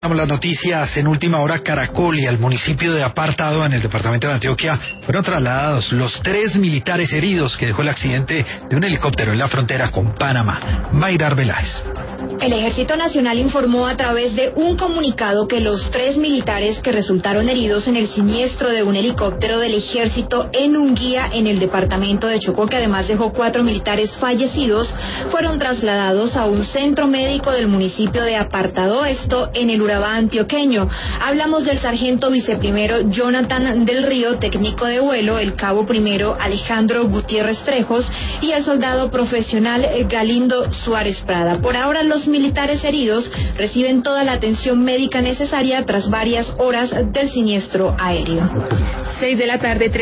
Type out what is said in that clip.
Las noticias en última hora. Caracol y al municipio de Apartado en el departamento de Antioquia fueron trasladados los 3 militares heridos que dejó el accidente de un helicóptero en la frontera con Panamá. Mayra Arbeláez. El Ejército Nacional informó a través de un comunicado que los 3 militares que resultaron heridos en el siniestro de un helicóptero del Ejército en Unguía, en el departamento de Chocó, que además dejó 4 militares fallecidos, fueron trasladados a un centro médico del municipio de Apartado, esto en el Urabá antioqueño. Hablamos del sargento viceprimero Jonathan del Río, técnico de vuelo, el cabo primero Alejandro Gutiérrez Trejos y el soldado profesional Galindo Suárez Prada. Por ahora, los militares heridos reciben toda la atención médica necesaria tras varias horas del siniestro aéreo. 6 de la tarde.